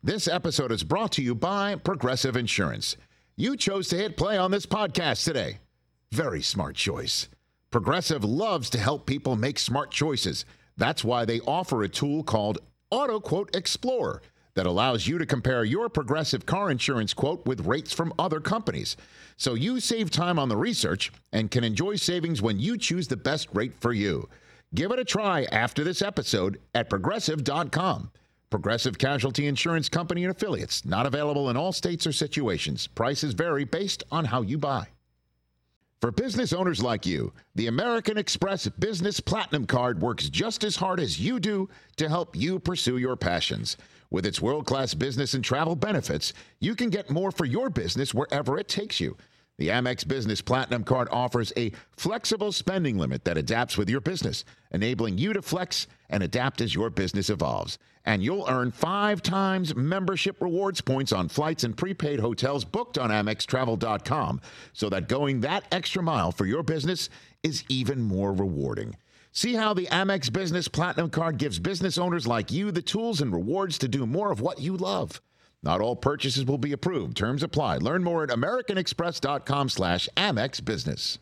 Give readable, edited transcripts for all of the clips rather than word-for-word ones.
This episode is brought to you by Progressive Insurance. You chose to hit play on this podcast today. Very smart choice. Progressive loves to help people make smart choices. That's why they offer a tool called AutoQuote Explorer that allows you to compare your Progressive car insurance quote with rates from other companies. So you save time on the research and can enjoy savings when you choose the best rate for you. Give it a try after this episode at Progressive.com. Progressive Casualty Insurance Company and Affiliates. Not available in all states or situations. Prices vary based on how you buy. For business owners like you, the American Express Business Platinum Card works just as hard as you do to help you pursue your passions. With its world-class business and travel benefits, you can get more for your business wherever it takes you. The Amex Business Platinum Card offers a flexible spending limit that adapts with your business, enabling you to flex and adapt as your business evolves. And you'll earn 5 times membership rewards points on flights and prepaid hotels booked on AmexTravel.com, so that going that extra mile for your business is even more rewarding. See how the Amex Business Platinum Card gives business owners like you the tools and rewards to do more of what you love. Not all purchases will be approved. Terms apply. Learn more at americanexpress.com/Amex Business.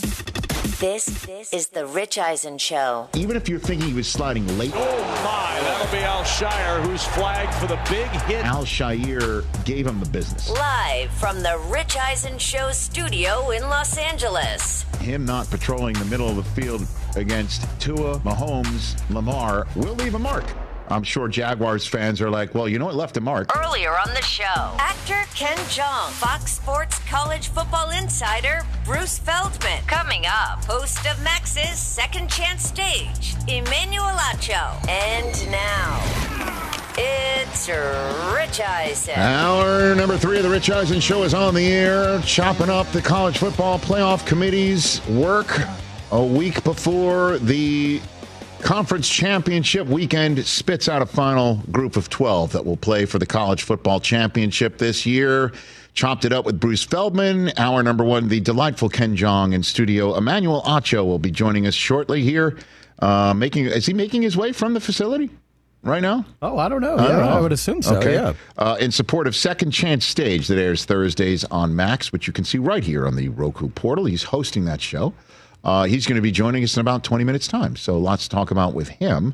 This is the Rich Eisen Show. Even if you're thinking he was sliding late. Oh, my. That'll be Al Shire, who's flagged for the big hit. Al Shire gave him the business. Live from the Rich Eisen Show studio in Los Angeles. Him not patrolling the middle of the field against Tua, Mahomes, Lamar will leave a mark. I'm sure Jaguars fans are like, well, you know, it left a mark. Earlier on the show, actor Ken Jeong, Fox Sports college football insider Bruce Feldman. Coming up, host of Max's Second Chance Stage, Emmanuel Acho. And now, it's Rich Eisen. Hour number 3 of the Rich Eisen Show is on the air, chopping up the college football playoff committee's work a week before the Conference Championship weekend spits out a final group of 12 that will play for the College Football Championship this year. Chopped it up with Bruce Feldman. Hour number 1, the delightful Ken Jeong in studio. Emmanuel Acho will be joining us shortly here. Is he making his way from the facility right now? Oh, I don't know. I would assume so, okay. Yeah. In support of Second Chance Stage that airs Thursdays on Max, which you can see right here on the Roku portal. He's hosting that show. He's going to be joining us in about 20 minutes' time. So lots to talk about with him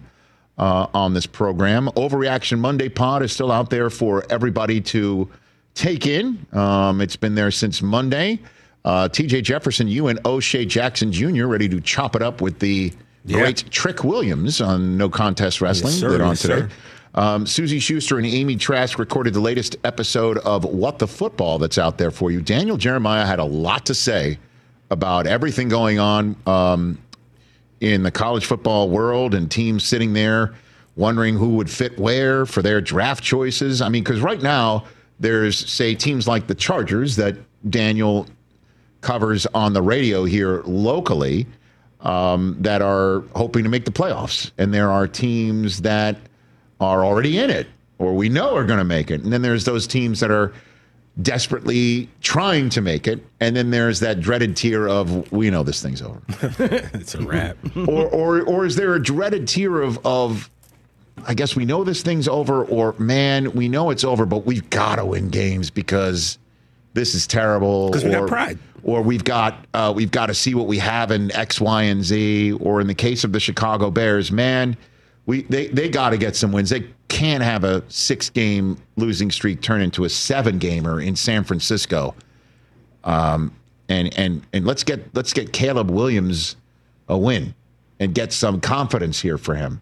on this program. Overreaction Monday pod is still out there for everybody to take in. It's been there since Monday. TJ Jefferson, you and O'Shea Jackson Jr. ready to chop it up with the great Trick Williams on No Contest Wrestling. Yes, sir. Later on Yes, today. sir. Susie Schuster and Amy Trask recorded the latest episode of What the Football that's out there for you. Daniel Jeremiah had a lot to say about everything going on in the college football world and teams sitting there wondering who would fit where for their draft choices. I mean, because right now there's, say, teams like the Chargers that Daniel covers on the radio here locally that are hoping to make the playoffs. And there are teams that are already in it or we know are going to make it. And then there's those teams that are desperately trying to make it, and then there's that dreaded tier of we know this thing's over. It's a wrap. or is there a dreaded tier of I guess we know this thing's over, or man, we know it's over, but we've got to win games because this is terrible. Because we got pride. Or we've got to see what we have in X, Y, and Z. Or in the case of the Chicago Bears, man, they got to get some wins. They can't have a 6-game losing streak turn into a 7-gamer in San Francisco. And let's get Caleb Williams a win and get some confidence here for him.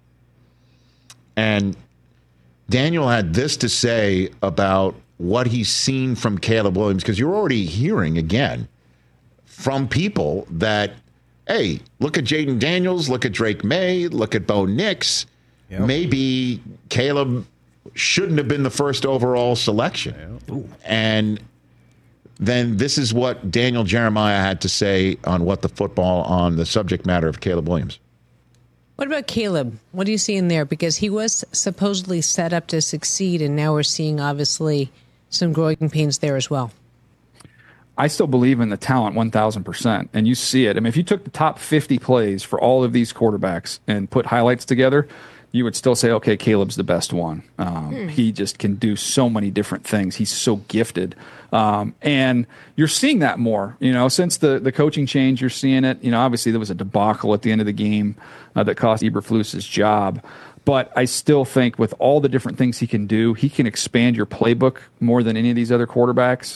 And Daniel had this to say about what he's seen from Caleb Williams, because you're already hearing again from people that, hey, look at Jaden Daniels, look at Drake May, look at Bo Nix. Yep. Maybe Caleb shouldn't have been the first overall selection. Yep. And then this is what Daniel Jeremiah had to say on What the Football on the subject matter of Caleb Williams. What about Caleb? What do you see in there? Because he was supposedly set up to succeed, and now we're seeing, obviously, some growing pains there as well. I still believe in the talent 1,000%, and you see it. I mean, if you took the top 50 plays for all of these quarterbacks and put highlights together, you would still say, okay, Caleb's the best one. He just can do so many different things. He's so gifted. And you're seeing that more, since the coaching change, you're seeing it. Obviously there was a debacle at the end of the game that cost Eberflus his job. But I still think with all the different things he can do, he can expand your playbook more than any of these other quarterbacks.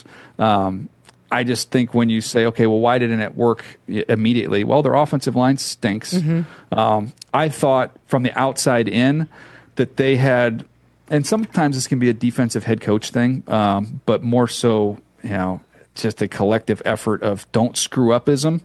I just think when you say, okay, well, why didn't it work immediately? Well, their offensive line stinks. Mm-hmm. I thought from the outside in that they had, and sometimes this can be a defensive head coach thing, but more so, just a collective effort of don't screw upism.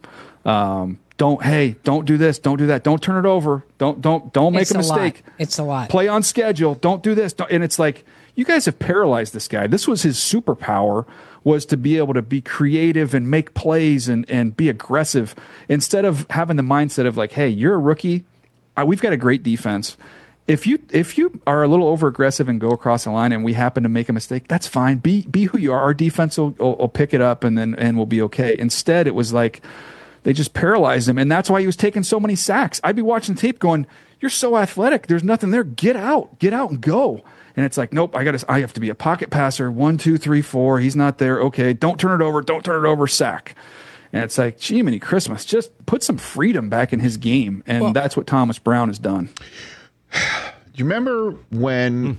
Don't do this, don't do that, don't turn it over, don't make a mistake. It's a lot. Play on schedule, don't do this. And it's like, you guys have paralyzed this guy. This was his superpower, was to be able to be creative and make plays and be aggressive instead of having the mindset of like, hey, you're a rookie. We've got a great defense. If you are a little over aggressive and go across the line and we happen to make a mistake, that's fine. Be who you are. Our defense will pick it up and we'll be okay. Instead, it was like they just paralyzed him, and that's why he was taking so many sacks. I'd be watching tape going, "You're so athletic. There's nothing there. Get out and go." And it's like, nope, I have to be a pocket passer. 1, 2, 3, 4. He's not there. Okay, don't turn it over. Sack. And it's like, gee, many Christmas. Just put some freedom back in his game, and that's what Thomas Brown has done. Do you remember when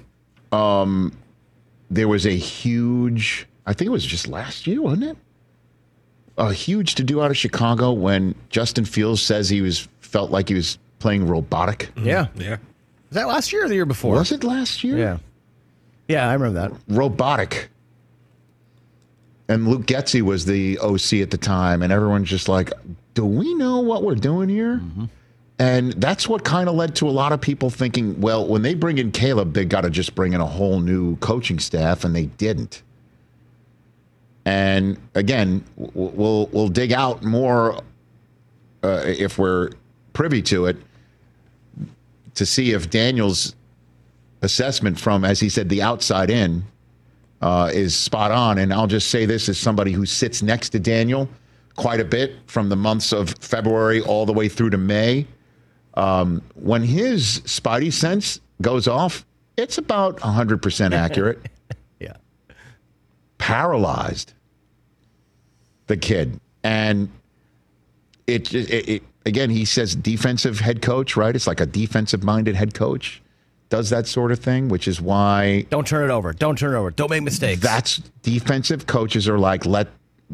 there was a huge, I think it was just last year, wasn't it? A huge to-do out of Chicago when Justin Fields says felt like he was playing robotic. Yeah. Was that last year or the year before? Was it last year? Yeah, I remember that. Robotic. And Luke Getsy was the OC at the time, and everyone's just like, do we know what we're doing here? Mm-hmm. And that's what kind of led to a lot of people thinking, well, when they bring in Caleb, they got to just bring in a whole new coaching staff, and they didn't. And again, we'll dig out more if we're privy to it to see if Daniel's assessment from, as he said, the outside in is spot on. And I'll just say this as somebody who sits next to Daniel quite a bit from the months of February all the way through to May. When his spidey sense goes off, it's about 100% accurate. Yeah. Paralyzed the kid. And it again, he says defensive head coach, right? It's like a defensive-minded head coach does that sort of thing, which is why... Don't turn it over. Don't make mistakes. That's defensive coaches are like, let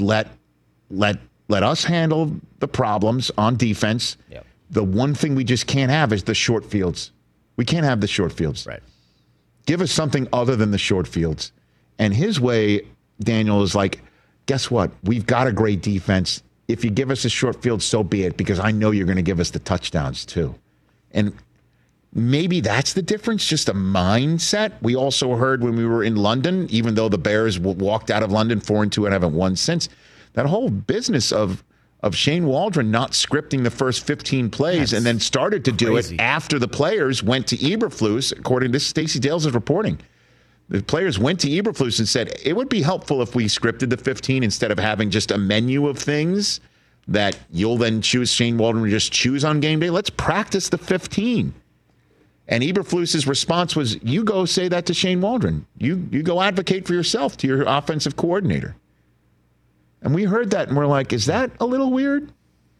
us handle the problems on defense. Yep. The one thing we just can't have is the short fields. We can't have the short fields. Right. Give us something other than the short fields. And his way, Daniel, is like, guess what? We've got a great defense. If you give us a short field, so be it, because I know you're going to give us the touchdowns too. And maybe that's the difference, just a mindset. We also heard when we were in London, even though the Bears walked out of London 4-2 and haven't won since, that whole business of Shane Waldron not scripting the first 15 plays and then started to do it after the players went to Eberflus, according to Stacey Dales is reporting. The players went to Eberflus and said, it would be helpful if we scripted the 15 instead of having just a menu of things that you'll then choose. Shane Waldron will just choose on game day. Let's practice the 15. And Eberflus's response was, you go say that to Shane Waldron. You go advocate for yourself to your offensive coordinator. And we heard that, and we're like, is that a little weird?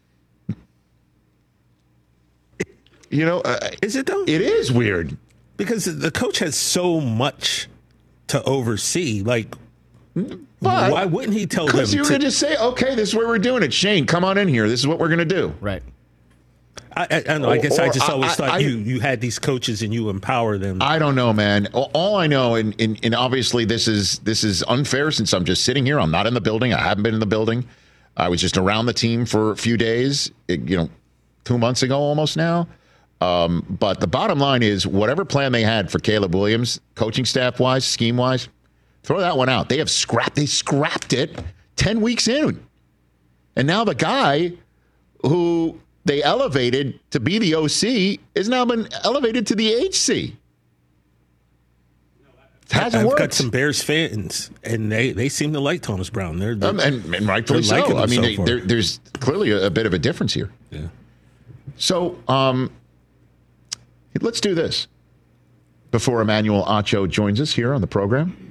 Is it though? It is weird. Because the coach has so much to oversee. Like, why wouldn't he tell them? Because you could just say, okay, this is where we're doing it. Shane, come on in here. This is what we're going to do. Right. I know. I guess I just always thought you had these coaches and you empower them. I don't know, man. All I know, and obviously this is unfair since I'm just sitting here. I'm not in the building. I haven't been in the building. I was just around the team for a few days, 2 months ago almost now. But the bottom line is whatever plan they had for Caleb Williams, coaching staff-wise, scheme-wise, throw that one out. They scrapped it 10 weeks in. And now the guy who they elevated to be the OC has now been elevated to the HC. It hasn't worked. I've got some Bears fans, and they seem to like Thomas Brown. They're and rightfully so. I mean, there's clearly a bit of a difference here. Yeah. So, Let's do this before Emmanuel Acho joins us here on the program.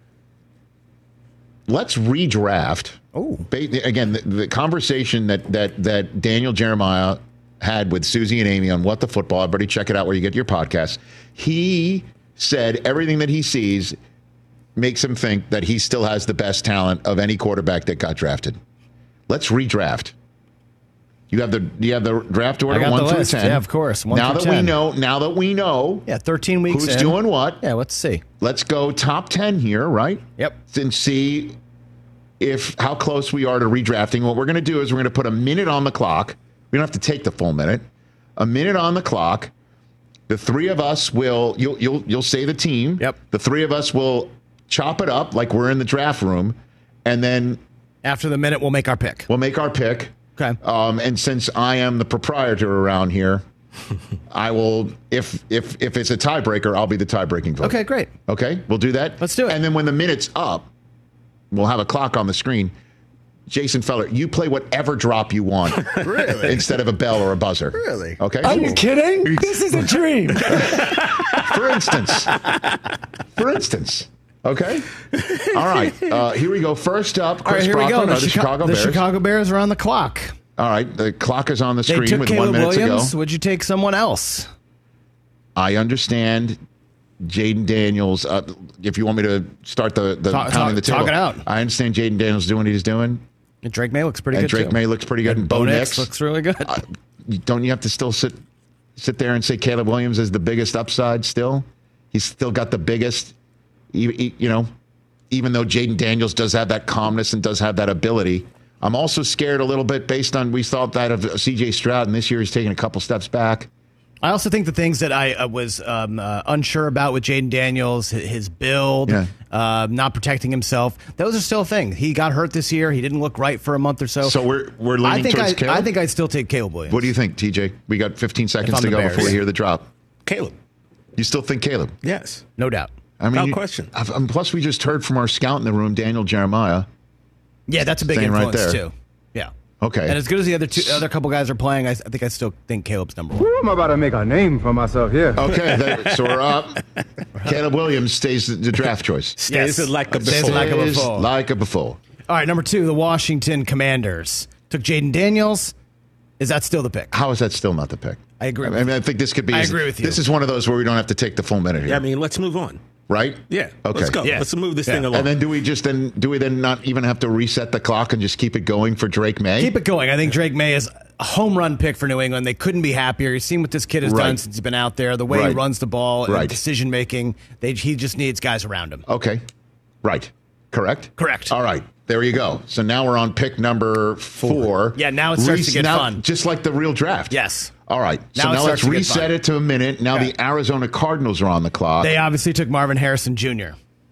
Let's redraft. Oh, Again, the conversation that Daniel Jeremiah had with Susie and Amy on What the Football. Everybody check it out where you get your podcast. He said everything that he sees makes him think that he still has the best talent of any quarterback that got drafted. Let's redraft. You have the draft order 1 through 10. Yeah, of course. Now that we know. Yeah, 13 weeks who's in. doing what. Yeah, let's see. Let's go top 10 here, right? Yep. And see how close we are to redrafting. What we're going to do is we're going to put a minute on the clock. We don't have to take the full minute. A minute on the clock. The three of us will. You'll say the team. Yep. The three of us will chop it up like we're in the draft room, and then after the minute, we'll make our pick. Okay. And since I am the proprietor around here, I will. If it's a tiebreaker, I'll be the tie-breaking vote. Okay, great. Okay, we'll do that. Let's do it. And then when the minute's up, we'll have a clock on the screen. Jason Feller, you play whatever drop you want. Really? Instead of a bell or a buzzer. Really? Okay. Are you kidding? This is a dream. For instance. Okay. All right. Here we go. First up, Chris Brockman of the Chicago Bears. The Chicago Bears are on the clock. All right. The clock is on the screen took with Caleb 1 minute Williams. to go. Would you take someone else? I understand Jaden Daniels. If you want me to start the pounding the table. Talk it out. I understand Jaden Daniels doing what he's doing. And Drake May looks pretty good, Drake too. May looks pretty good. And Bo Nix looks really good. Don't you have to still sit there and say Caleb Williams is the biggest upside still? He's still got the biggest, even though Jaden Daniels does have that calmness and does have that ability. I'm also scared a little bit based on we thought that of C.J. Stroud, and this year he's taking a couple steps back. I also think the things that I was unsure about with Jaden Daniels, his build, not protecting himself, those are still a thing. He got hurt this year. He didn't look right for a month or so. So we're leaning towards Caleb? I think I'd still take Caleb Williams. What do you think, TJ? We got 15 seconds to go before we hear the drop. Caleb. You still think Caleb? Yes. No doubt. I mean, No question. Plus, we just heard from our scout in the room, Daniel Jeremiah. Yeah, that's a big Staying right influence, there. too. Yeah. Okay. And as good as the other couple guys are playing, I still think Caleb's number one. I'm about to make a name for myself here. Okay, so we're up. Caleb Williams stays the draft choice. Stays like a before. Like a before. All right, number 2, the Washington Commanders. Took Jaden Daniels. Is that still the pick? How is that still not the pick? I agree. I think this could be. I agree with you. This is one of those where we don't have to take the full minute here. Yeah, I mean, let's move on. Right? Yeah. Okay. Let's go. Yeah. Let's move this thing along. And then do we then not even have to reset the clock and just keep it going for Drake May? Keep it going. I think Drake May is a home run pick for New England. They couldn't be happier. You've seen what this kid has done since he's been out there. The way he runs the ball and decision making. He just needs guys around him. Okay. Right. Correct? Correct. All right. There you go. So now we're on pick number 4. Yeah, now it starts to get fun. Just like the real draft. Yes. All right. So now let's reset it to a minute. Now the Arizona Cardinals are on the clock. They obviously took Marvin Harrison Jr.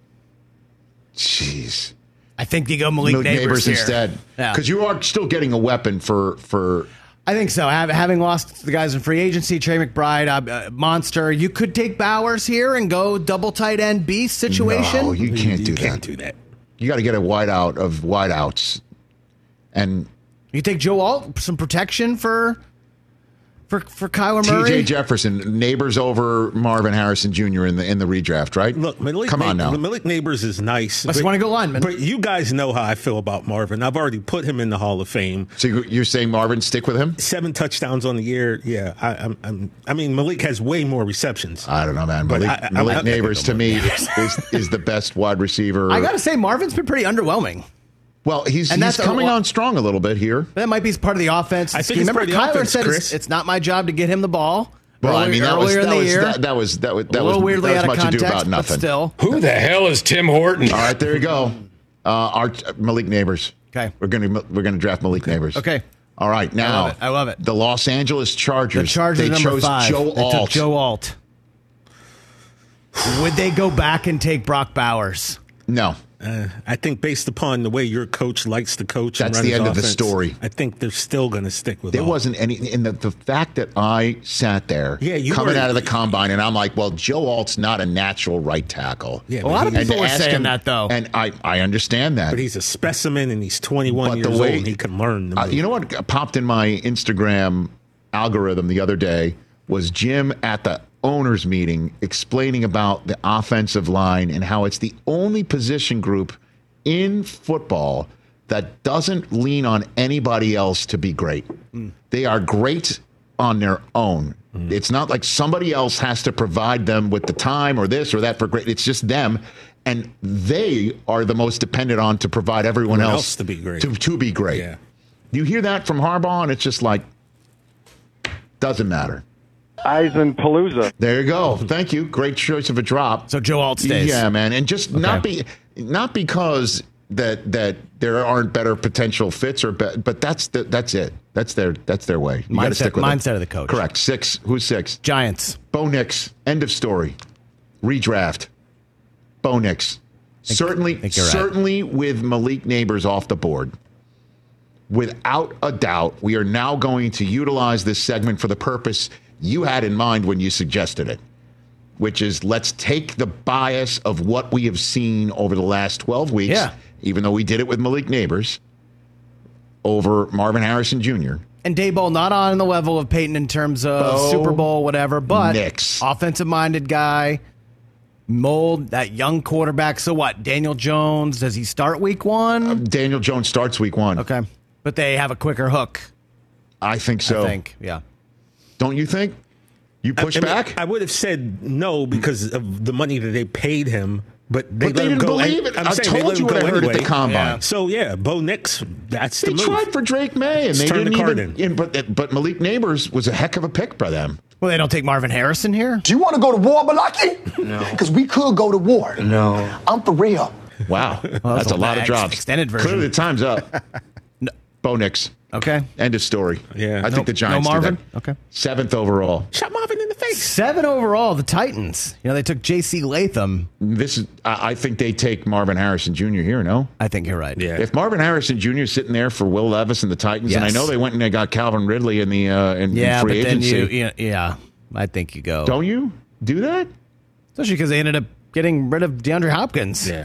Jeez. I think you go Malik Neighbors here. instead. Because you are still getting a weapon for I think so. Having lost the guys in free agency, Trey McBride, Monster, you could take Bowers here and go double tight end beast situation. No, you can't do that. You got to get a wideout of wideouts. And you take Joe Alt, some protection for Kyler Murray. T.J. Jefferson, Neighbors over Marvin Harrison Jr. in the redraft, right? Look, Malik Neighbors is nice. Unless you want to go lineman. But you guys know how I feel about Marvin. I've already put him in the Hall of Fame. So you're saying Marvin, stick with him? 7 touchdowns on the year. Yeah, I mean, Malik has way more receptions. I don't know, man. Malik Neighbors to me is the best wide receiver. I got to say, Marvin's been pretty underwhelming. Well, he's coming on strong a little bit here. That might be part of the offense. I think remember Kyler said it's not my job to get him the ball. Well, I mean, that was weirdly as out of much context, ado about nothing. But still, who the hell is Tim Horton? All right, there you go. Malik Neighbors. Okay, we're gonna draft Malik Neighbors. Okay. All right, now I love it. The Los Angeles Chargers. The Chargers they chose 5. Joe They Alt. took Joe Alt. Would they go back and take Brock Bowers? No. I think based upon the way your coach likes to coach, that's and run the end his of the offense, story. I think they're still going to stick with. There wasn't any, and the fact that I sat there, coming out of the combine, and I'm like, well, Joe Alt's not a natural right tackle. Yeah, a lot of people were saying that though, and I understand that. But he's a specimen, and he's 21 years old, and he can learn. You know what popped in my Instagram algorithm the other day was Jim at the owners meeting explaining about the offensive line and how it's the only position group in football that doesn't lean on anybody else to be great. They are great on their own. It's not like somebody else has to provide them with the time or this or that for great. It's just them, and they are the most dependent on to provide everyone else to be great. To be great. Yeah. You hear that from Harbaugh, and it's just like, doesn't matter. Eisenpalooza. There you go. Thank you. Great choice of a drop. So Joe Alt stays. Yeah, man, and just not because that there aren't better potential fits but that's it. That's their way. You gotta stick with mindset of the coach. Correct. 6. Who's 6? Giants. Bo Nix. End of story. Redraft. Bo Nix. Certainly with Malik Neighbors off the board. Without a doubt, we are now going to utilize this segment for the purpose you had in mind when you suggested it, which is let's take the bias of what we have seen over the last 12 weeks, even though we did it with Malik Neighbors, over Marvin Harrison Jr. And Daboll not on the level of Peyton in terms of Super Bowl, whatever, but Nix. Offensive-minded guy, mold, that young quarterback. So what, Daniel Jones, does he start week 1? Daniel Jones starts week 1. Okay. But they have a quicker hook. I think so. Yeah. Don't you think? You push back? I would have said no because of the money that they paid him, but they didn't believe it. I told you what I heard at the combine. Yeah. So Bo Nix, that's the move. They tried for Drake May, and they didn't even. But Malik Neighbors was a heck of a pick by them. Well, they don't take Marvin Harrison here. Do you want to go to war, Malaki? No. Because we could go to war. No. I'm for real. Wow, that's a lot of drops. Extended version. Clearly, the time's up. Bo Nix. Okay. End of story. Yeah. I think the Giants no Marvin? do that. Okay. 7th overall. Shot Marvin in the face. 7 overall, the Titans. They took J.C. Latham. I think they take Marvin Harrison Jr. here, no? I think you're right. Yeah. If Marvin Harrison Jr. is sitting there for Will Levis and the Titans, and I know they went and they got Calvin Ridley in the in free agency. Then I think you go. Don't you do that? Especially because they ended up getting rid of DeAndre Hopkins. Yeah.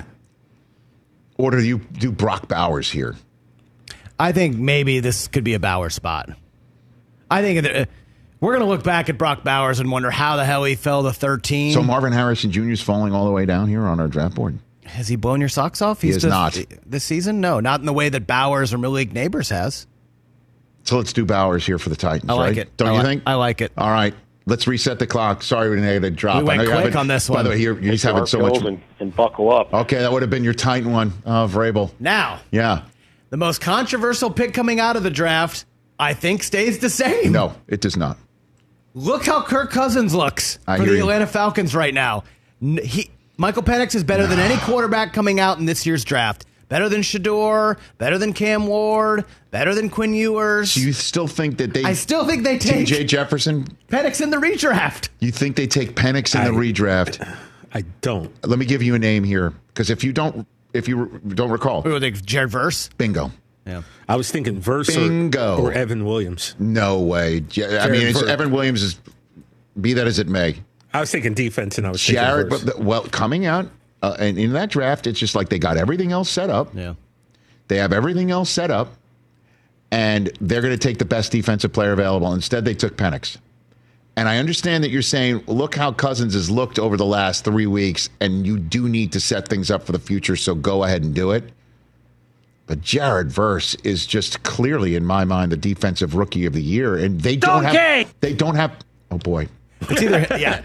Or do you do Brock Bowers here? I think maybe this could be a Bowers spot. I think we're going to look back at Brock Bowers and wonder how the hell he fell to 13. So Marvin Harrison Jr. is falling all the way down here on our draft board. Has he blown your socks off? He is not. This season? No, not in the way that Bowers or Malik Neighbors has. So let's do Bowers here for the Titans, I like right? it. Don't you think? I like it. All right. Let's reset the clock. Sorry we didn't get a drop. We went quick on this one. By the way, he's having so much. And buckle up. Okay, that would have been your Titan one, Vrabel. Now. Yeah. The most controversial pick coming out of the draft, I think, stays the same. No, it does not. Look how Kirk Cousins looks for the Atlanta Falcons right now. Michael Penix is better than any quarterback coming out in this year's draft. Better than Shador, better than Cam Ward, better than Quinn Ewers. So you still think that I still think they take T.J. Jefferson? Penix in the redraft. You think they take Penix in the redraft? I don't. Let me give you a name here, because if you don't recall. Who would they, Jared Verse? Bingo. Yeah. I was thinking Verse or Evan Williams. No way. I mean, Evan Williams is, be that as it may. I was thinking defense, and I was Jared, thinking but coming out and in that draft, it's just like they got everything else set up. Yeah. They have everything else set up, and they're going to take the best defensive player available. Instead, they took Penix. And I understand that you're saying, look how Cousins has looked over the last 3 weeks, and you do need to set things up for the future, so go ahead and do it. But Jared Verse is just clearly, in my mind, the defensive rookie of the year, and they don't have. Oh boy, it's either yeah.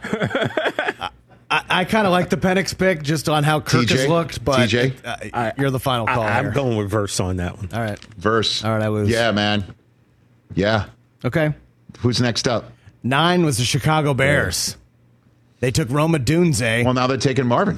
I kind of like the Penix pick just on how Kirk has looked, but TJ? You're the final call. I'm going with Verse on that one. All right, Verse. All right, I lose. Yeah, man. Yeah. Okay. Who's next up? 9 was the Chicago Bears. They took Roma Dunze. Well, now they're taking Marvin.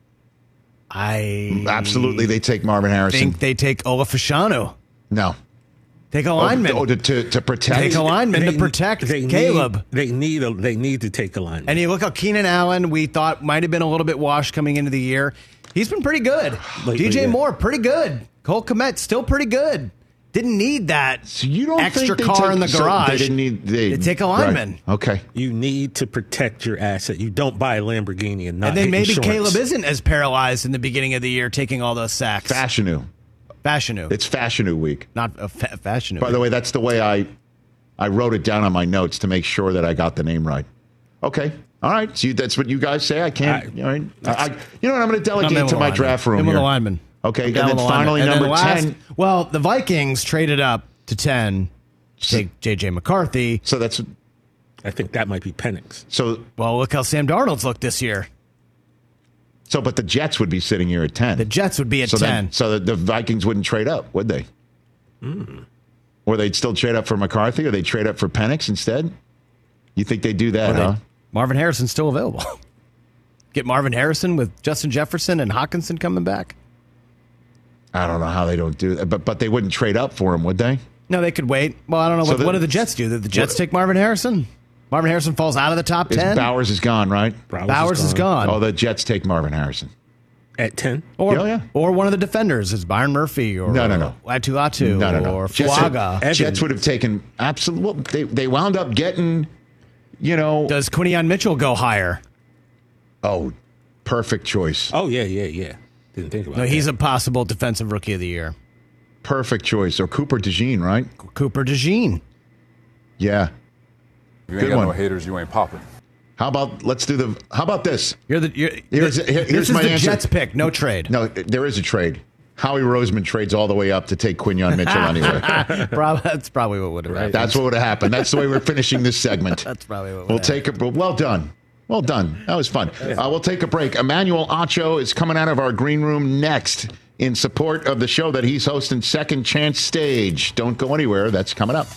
Absolutely, they take Marvin Harrison. Think they take Olafashanu. No. Take a lineman. To protect. Take a lineman to protect Caleb. They need to take a lineman. And you look at Keenan Allen, we thought might have been a little bit washed coming into the year. He's been pretty good. Lately, DJ Moore, pretty good. Cole Kmet, still pretty good. Didn't need that extra car in the garage. They didn't need. They take a lineman. Right. Okay. You need to protect your asset. You don't buy a Lamborghini and not. And then maybe insurance. Caleb isn't as paralyzed in the beginning of the year, taking all those sacks. Fashanu. It's Fashanu week. Not Fashanu. By the way, that's the way I wrote it down on my notes to make sure that I got the name right. Okay. All right. So that's what you guys say. I can't. You know what? I'm going to delegate to my draft room here. Lineman. Okay. And then finally, number 10. Well, the Vikings traded up to 10. Take J.J. McCarthy. So that's. I think that might be Penix. So, well, look how Sam Darnold's looked this year. So, but the Jets would be sitting here at 10. The Jets would be at 10. So the Vikings wouldn't trade up, would they? Or they'd still trade up for McCarthy, or they'd trade up for Penix instead? You think they'd do that, huh? Marvin Harrison's still available. Get Marvin Harrison with Justin Jefferson and Hockenson coming back? I don't know how they don't do that, but they wouldn't trade up for him, would they? No, they could wait. Well, I don't know. What do the Jets do? Did the Jets take Marvin Harrison? Marvin Harrison falls out of the top 10? Bowers is gone, right? Bowers is gone. Oh, the Jets take Marvin Harrison. At 10? Or one of the defenders is Byron Murphy or no. Atu or Fuaga. Jets would have taken absolutely. They wound up getting, Does Quinion Mitchell go higher? Oh, perfect choice. Oh, yeah. Didn't think about that. He's a possible defensive rookie of the year. Perfect choice. Or Cooper DeJean, right? Cooper DeJean. Yeah. If you ain't got no haters, you ain't popping. How about how about this? Here's my the answer. Jets pick, no trade. No, there is a trade. Howie Roseman trades all the way up to take Quinion Mitchell anyway. That's probably what would have happened. That's what would have happened. That's the way we're finishing this segment. That's probably what we'll take it. Well done. Well done. That was fun. We'll take a break. Emmanuel Acho is coming out of our green room next in support of the show that he's hosting, Second Chance Stage. Don't go anywhere. That's coming up.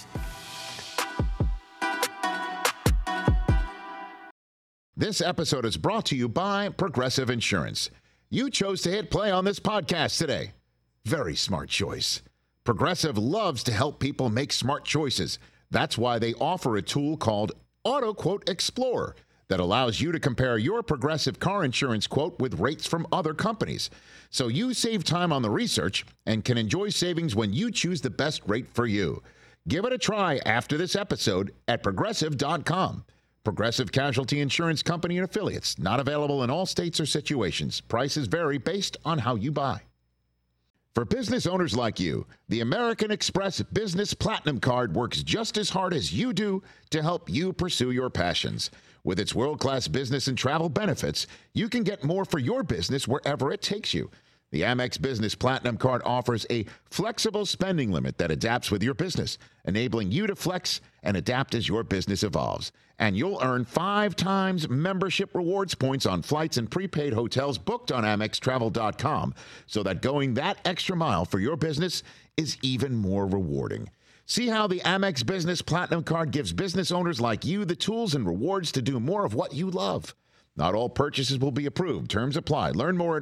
This episode is brought to you by Progressive Insurance. You chose to hit play on this podcast today. Very smart choice. Progressive loves to help people make smart choices. That's why they offer a tool called AutoQuote Explorer that allows you to compare your Progressive car insurance quote with rates from other companies. So you save time on the research and can enjoy savings when you choose the best rate for you. Give it a try after this episode at Progressive.com. Progressive Casualty Insurance Company and Affiliates. Not available in all states or situations. Prices vary based on how you buy. For business owners like you, the American Express Business Platinum Card works just as hard as you do to help you pursue your passions. With its world-class business and travel benefits, you can get more for your business wherever it takes you. The Amex Business Platinum Card offers a flexible spending limit that adapts with your business, enabling you to flex and adapt as your business evolves. And you'll earn 5 times membership rewards points on flights and prepaid hotels booked on AmexTravel.com, so that going that extra mile for your business is even more rewarding. See how the Amex Business Platinum Card gives business owners like you the tools and rewards to do more of what you love. Not all purchases will be approved. Terms apply. Learn more at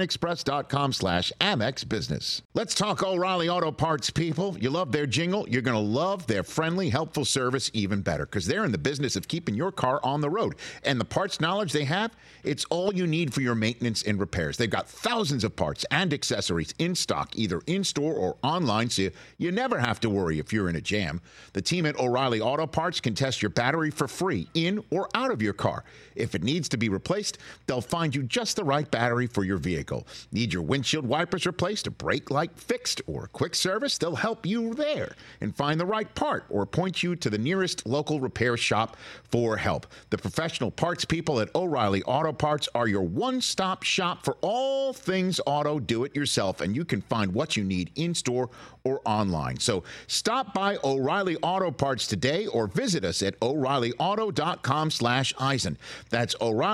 americanexpress.com/Amex Business. Let's talk O'Reilly Auto Parts, people. You love their jingle. You're going to love their friendly, helpful service even better, because they're in the business of keeping your car on the road. And the parts knowledge they have, it's all you need for your maintenance and repairs. They've got thousands of parts and accessories in stock, either in-store or online, so you never have to worry if you're in a jam. The team at O'Reilly Auto Parts can test your battery for free, in or out of your car. If it needs to be replaced, they'll find you just the right battery for your vehicle. Need your windshield wipers replaced, a brake light fixed, or a quick service? They'll help you there and find the right part or point you to the nearest local repair shop for help. The professional parts people at O'Reilly Auto Parts are your one-stop shop for all things auto do-it-yourself, and you can find what you need in-store or online. So stop by O'Reilly Auto Parts today or visit us at O'ReillyAuto.com/Eisen. That's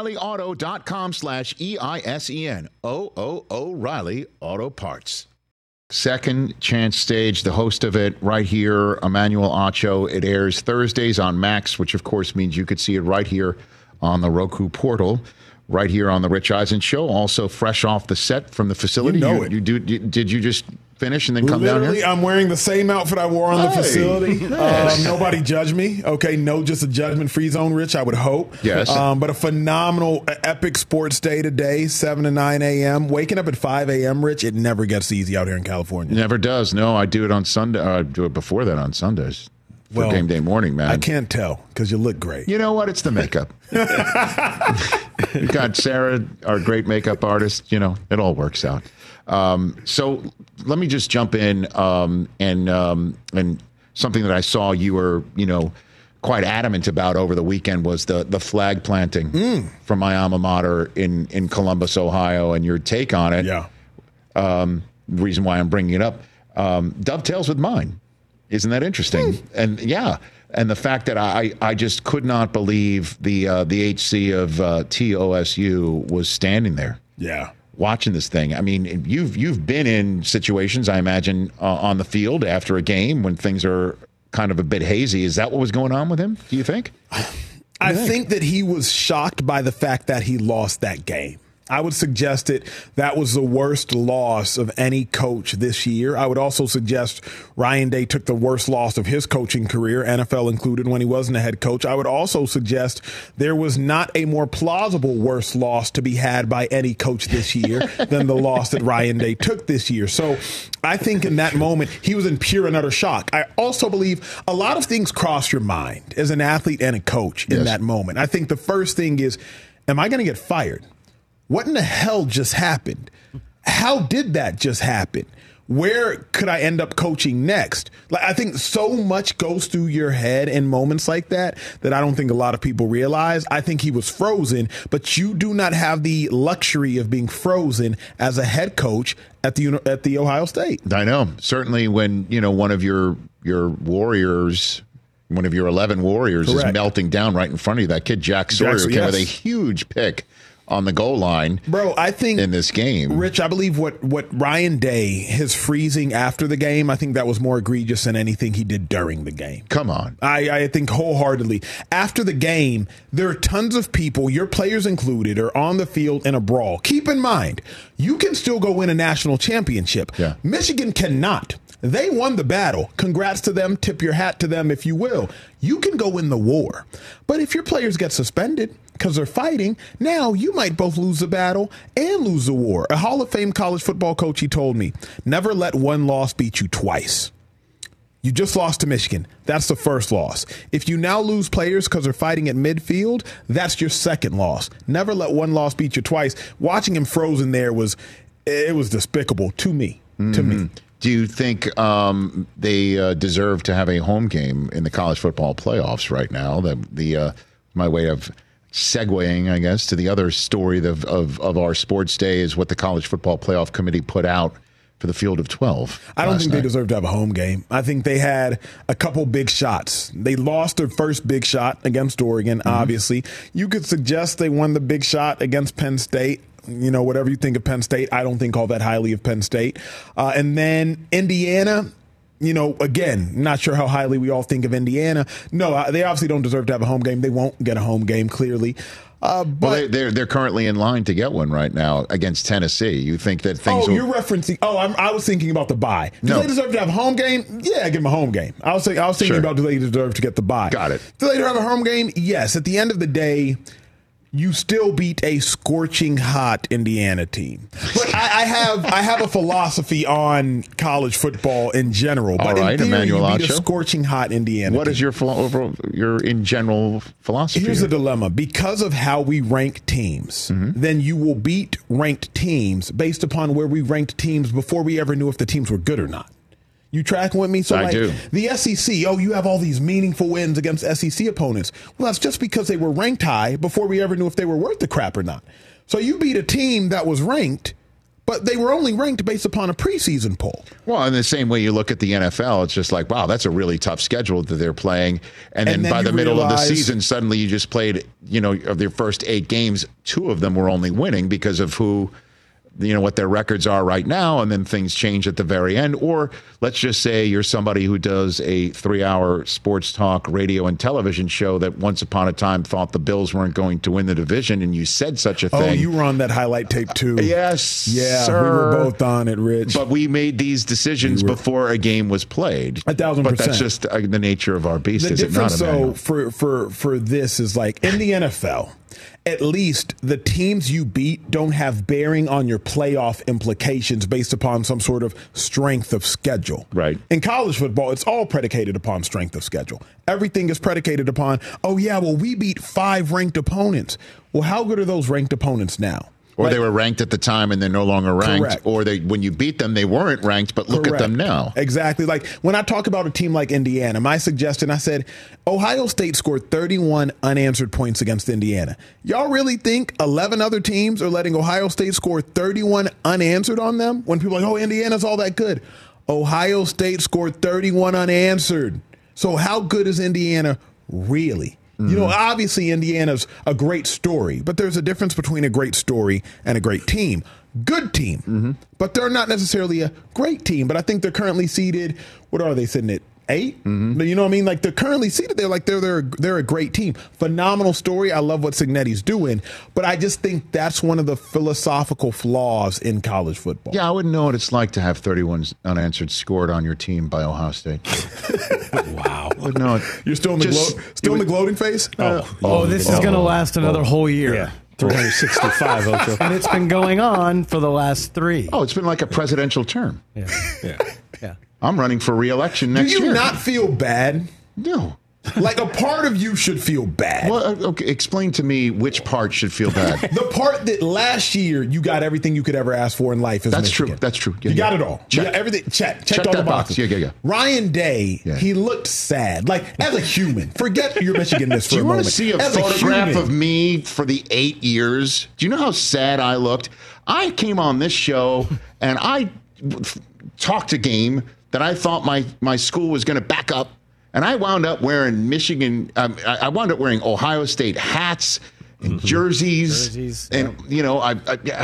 O'ReillyAuto.com/EISEN. O'Reilly Auto Parts. Second Chance Stage, the host of it right here, Emmanuel Acho. It airs Thursdays on Max, which of course means you could see it right here on the Roku portal, right here on the Rich Eisen Show. Also fresh off the set from the facility. You know it. Did you just finish and then come down here? I'm wearing the same outfit I wore on the facility. Nice. Nobody judged me. Okay, no, just a judgment-free zone, Rich, I would hope. Yes. But a phenomenal, epic sports day today, 7 to 9 a.m. Waking up at 5 a.m., Rich, it never gets easy out here in California. Never does. No, I do it on Sunday. I do it before that on Sundays. For game day morning, man. I can't tell because you look great. You know what? It's the makeup. We've got Sarah, our great makeup artist. You know, it all works out. So let me just jump in and something that I saw you were, quite adamant about over the weekend was the flag planting from my alma mater in Columbus, Ohio, and your take on it. Yeah. The reason why I'm bringing it up dovetails with mine. Isn't that interesting? And and the fact that I just could not believe the HC of TOSU was standing there. Yeah. Watching this thing. I mean, you've been in situations, I imagine, on the field after a game when things are kind of a bit hazy. Is that what was going on with him, do you think? I think that he was shocked by the fact that he lost that game. I would suggest that was the worst loss of any coach this year. I would also suggest Ryan Day took the worst loss of his coaching career, NFL included, when he wasn't a head coach. I would also suggest there was not a more plausible worst loss to be had by any coach this year than the loss that Ryan Day took this year. So I think in that moment, he was in pure and utter shock. I also believe a lot of things cross your mind as an athlete and a coach in that moment. I think the first thing is, am I going to get fired? What in the hell just happened? How did that just happen? Where could I end up coaching next? Like, I think so much goes through your head in moments like that I don't think a lot of people realize. I think he was frozen, but you do not have the luxury of being frozen as a head coach at the Ohio State. I know. Certainly when, one of your Warriors, one of your 11 Warriors is melting down right in front of you. That kid Jack Sawyer came with a huge pick on the goal line, bro. I think in this game, Rich, I believe what Ryan Day, his freezing after the game, I think that was more egregious than anything he did during the game. Come on. I think wholeheartedly. After the game, there are tons of people, your players included, are on the field in a brawl. Keep in mind, you can still go win a national championship. Yeah. Michigan cannot. They won the battle. Congrats to them. Tip your hat to them, if you will. You can go win the war. But if your players get suspended because they're fighting, now you might both lose the battle and lose the war. A Hall of Fame college football coach, he told me, never let one loss beat you twice. You just lost to Michigan. That's the first loss. If you now lose players because they're fighting at midfield, that's your second loss. Never let one loss beat you twice. Watching him frozen there was despicable to me. To me. Do you think they deserve to have a home game in the college football playoffs right now? My way of segueing, I guess, to the other story of our sports day is what the College Football Playoff Committee put out for the Field of 12. I don't think they deserve to have a home game. I think they had a couple big shots. They lost their first big shot against Oregon, obviously. You could suggest they won the big shot against Penn State. Whatever you think of Penn State, I don't think all that highly of Penn State. And then Indiana, again, not sure how highly we all think of Indiana. No, they obviously don't deserve to have a home game. They won't get a home game, clearly. But they're currently in line to get one right now against Tennessee. You think that things? You're referencing. I was thinking about the bye. Do they deserve to have a home game? Yeah, give them a home game. I was thinking about, do they deserve to get the bye? Got it. Do they have a home game? Yes. At the end of the day, you still beat a scorching hot Indiana team. But I have a philosophy on college football in general. But in theory, Emmanuel you beat a scorching hot Indiana What team. is your in general philosophy? Here's the dilemma. Because of how we rank teams, then you will beat ranked teams based upon where we ranked teams before we ever knew if the teams were good or not. You tracking with me? So I do. The SEC, you have all these meaningful wins against SEC opponents. Well, that's just because they were ranked high before we ever knew if they were worth the crap or not. So you beat a team that was ranked, but they were only ranked based upon a preseason poll. Well, in the same way you look at the NFL, it's just like, wow, that's a really tough schedule that they're playing. And then by the middle of the season, suddenly you just played, of their first 8 games, 2 of them were only winning because of what their records are right now, and then things change at the very end. Or let's just say you're somebody who does a 3-hour sports talk radio and television show that once upon a time thought the Bills weren't going to win the division, and you said such a thing. Oh, you were on that highlight tape too. Yes, yeah, sir. We were both on it, Rich. But we made these decisions before a game was played. 1,000%. But that's just the nature of our beast, is it not? The difference, for this is like in the NFL, at least the teams you beat don't have bearing on your playoff implications based upon some sort of strength of schedule. Right. In college football, it's all predicated upon strength of schedule. Everything is predicated upon, we beat 5 ranked opponents. Well, how good are those ranked opponents now? Or they were ranked at the time and they're no longer ranked. Correct. Or when you beat them, they weren't ranked, but look at them now. Exactly. Like when I talk about a team like Indiana, my suggestion, I said, Ohio State scored 31 unanswered points against Indiana. Y'all really think 11 other teams are letting Ohio State score 31 unanswered on them? When people are like, oh, Indiana's all that good. Ohio State scored 31 unanswered. So how good is Indiana really? You know, obviously Indiana's a great story, but there's a difference between a great story and a great team. Good team, but they're not necessarily a great team. But I think they're currently seeded. What are they sitting at? 8? You know what I mean? Like they're currently seated there. Like they're a great team. Phenomenal story. I love what Cignetti's doing, but I just think that's one of the philosophical flaws in college football. Yeah, I wouldn't know what it's like to have 31 unanswered scored on your team by Ohio State. Wow. No, you're still in the gloating phase. This is going to last another whole year. Yeah. 365, Ocho. And it's been going on for the last 3. Oh, it's been like a presidential term. Yeah. I'm running for re-election next year. Do you not feel bad? No. Like a part of you should feel bad. Well, okay, explain to me which part should feel bad. The part that last year you got everything you could ever ask for in life is Michigan. True. That's true. Yeah, you got it all. Check. You got everything. Checked Check all that the boxes. box. Yeah. Ryan Day, he looked sad. Like as a human. Forget your Michigan-ness for a moment. Do you want to see a photograph of me for the 8 years? Do you know how sad I looked? I came on this show and I talked a game that I thought my school was going to back up. And I wound up wearing I wound up wearing Ohio State hats and jerseys. And, you know, I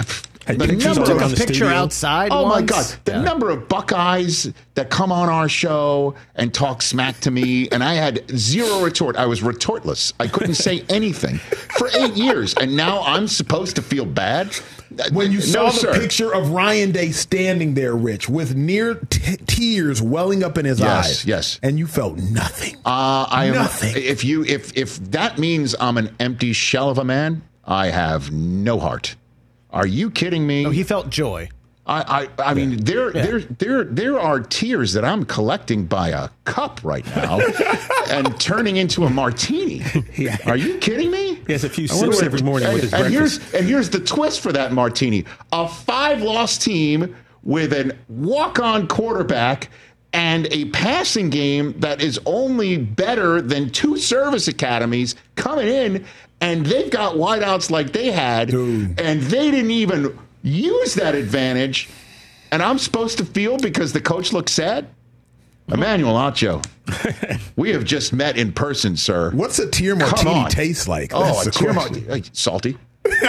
took a picture outside. Oh, my God. The number of Buckeyes that come on our show and talk smack to me. And I had zero retort. I was retortless. I couldn't say anything for 8 years. And now I'm supposed to feel bad? When you saw the picture of Ryan Day standing there, Rich, with near tears welling up in his eyes. Yes. And you felt nothing. Nothing. If that means I'm an empty shell of a man, I have no heart. Are you kidding me? No, he felt joy. I mean, there are tears that I'm collecting by a cup right now and turning into a martini. Are you kidding me? He has a few sips every morning with his breakfast. Here's the twist for that martini. A 5-loss team with a walk-on quarterback and a passing game that is only better than 2 service academies coming in, and they've got wideouts like they had, and they didn't even use that advantage, and I'm supposed to feel because the coach looks sad? Emmanuel Acho, we have just met in person, sir. What's a tier martini taste like? Oh, a tier martini. Salty. And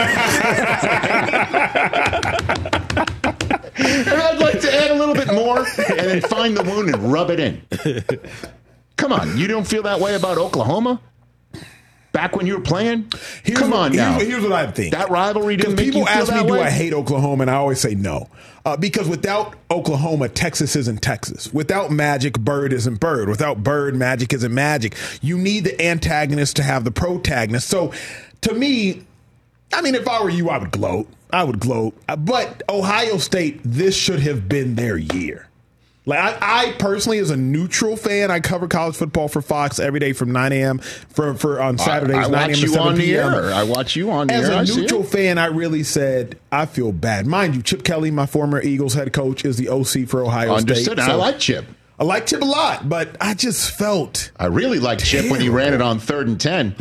I'd like to add a little bit more and then find the wound and rub it in. Come on, you don't feel that way about Oklahoma? Back when you were playing? Here's what I think. That rivalry didn't make you feel that way? People ask me, do I hate Oklahoma? And I always say no. Because without Oklahoma, Texas isn't Texas. Without Magic, Bird isn't Bird. Without Bird, Magic isn't Magic. You need the antagonist to have the protagonist. So, to me, I mean, if I were you, I would gloat. But Ohio State, this should have been their year. Like I personally, as a neutral fan, I cover college football for Fox every day from 9 a.m. for on Saturdays, 9 a.m. to 7 p.m. I watch you on the air. As a neutral fan, I really said, I feel bad. Mind you, Chip Kelly, my former Eagles head coach, is the OC for Ohio State. So I like Chip. I like Chip a lot, but I just felt I really liked Chip when he ran it on 3rd and 10.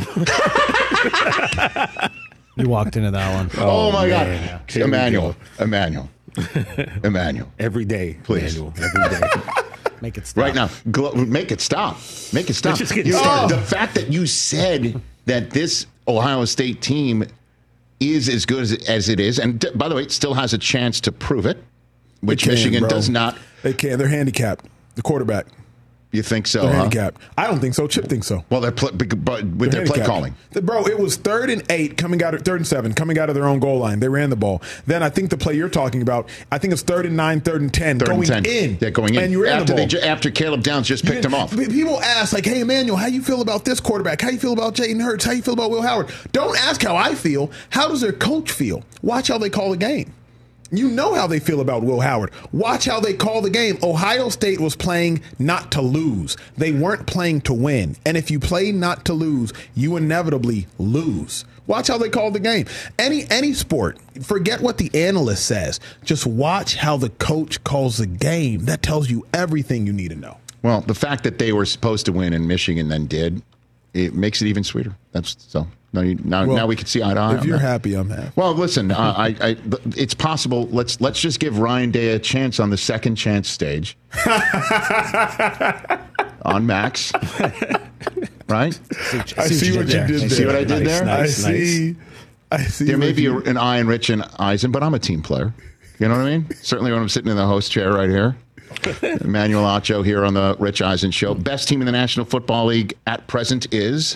You walked into that one. Oh my God. Emmanuel. Every day. Please. Emmanuel, every day. Make it stop. Right now. Make it stop. Make it stop. Let's just get started. The fact that you said that this Ohio State team is as good as it is, and by the way, it still has a chance to prove it, which Michigan does not. They can. They're handicapped. The quarterback. You think so? They're handicapped. I don't think so. Chip thinks so. Well, with their play calling. Bro, it was 3rd and 8 3rd and 7 coming out of their own goal line. They ran the ball. Then I think the play you're talking about, I think it's 3rd and 9, 3rd and 10 going in. Yeah, going in. And you ran the ball. After Caleb Downs just picked him off. People ask, like, hey, Emmanuel, how you feel about this quarterback? How you feel about Jalen Hurts? How you feel about Will Howard? Don't ask how I feel. How does their coach feel? Watch how they call the game. You know how they feel about Will Howard. Watch how they call the game. Ohio State was playing not to lose. They weren't playing to win. And if you play not to lose, you inevitably lose. Watch how they call the game. Any sport, forget what the analyst says. Just watch how the coach calls the game. That tells you everything you need to know. Well, the fact that they were supposed to win and Michigan then did, it makes it even sweeter. That's so. Now we can see eye to eye. If you're happy, I'm happy. Well, listen, it's possible. Let's just give Ryan Day a chance on the second chance stage on Max. Right? I see what you did there. See what I did there? I see. There may be an eye in Rich and Eisen, but I'm a team player. You know what I mean? Certainly when I'm sitting in the host chair right here. Emmanuel Acho here on the Rich Eisen Show. Best team in the National Football League at present is?